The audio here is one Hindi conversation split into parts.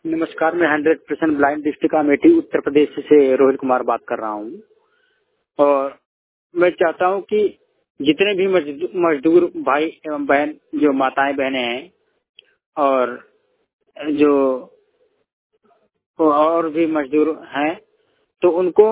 नमस्कार, मैं 100% ब्लाइंड डिस्ट्रिक्ट अमेठी उत्तर प्रदेश से रोहित कुमार बात कर रहा हूँ। और मैं चाहता हूँ कि जितने भी मजदूर भाई एवं बहन, जो माताएं बहनें हैं और जो और भी मजदूर हैं, तो उनको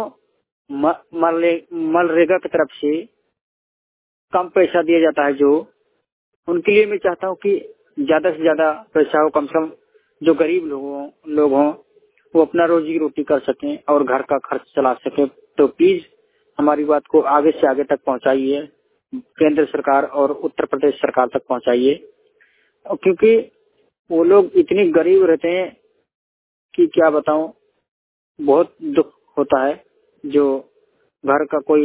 मनरेगा की तरफ से कम पैसा दिया जाता है। जो उनके लिए मैं चाहता हूँ कि ज्यादा से ज्यादा पैसा हो, कम से कम जो गरीब लोग हों वो अपना रोजी रोटी कर सकें और घर का खर्च चला सकें। तो प्लीज हमारी बात को आगे से आगे तक पहुंचाइए, केंद्र सरकार और उत्तर प्रदेश सरकार तक पहुंचाइए, क्योंकि वो लोग इतनी गरीब रहते हैं कि क्या बताऊं, बहुत दुख होता है। जो घर का कोई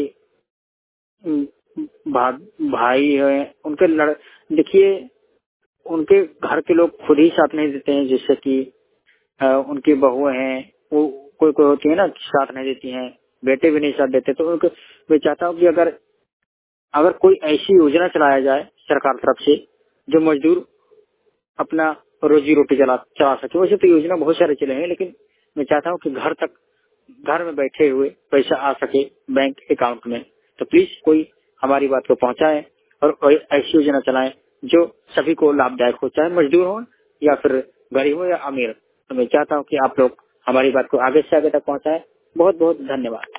भाई है, उनके देखिए, उनके घर के लोग खुद ही साथ नहीं देते हैं। जैसे कि उनकी बहुएं हैं, वो कोई कोई होती है ना, साथ नहीं देती हैं, बेटे भी नहीं साथ देते। तो उनको मैं चाहता हूँ कि अगर कोई ऐसी योजना चलाया जाए सरकार तरफ से जो मजदूर अपना रोजी रोटी चला सके। वैसे तो योजना बहुत सारे चले हैं, लेकिन मैं चाहता हूँ कि घर में बैठे हुए पैसा आ सके बैंक अकाउंट में। तो प्लीज कोई हमारी बात को पहुंचाए और कोई ऐसी योजना चलाएं जो सभी को लाभदायक हो, चाहे मजदूर हो या फिर गरीब हो या अमीर। तो मैं चाहता हूँ कि आप लोग हमारी बात को आगे से आगे तक पहुंचाएं। बहुत बहुत धन्यवाद।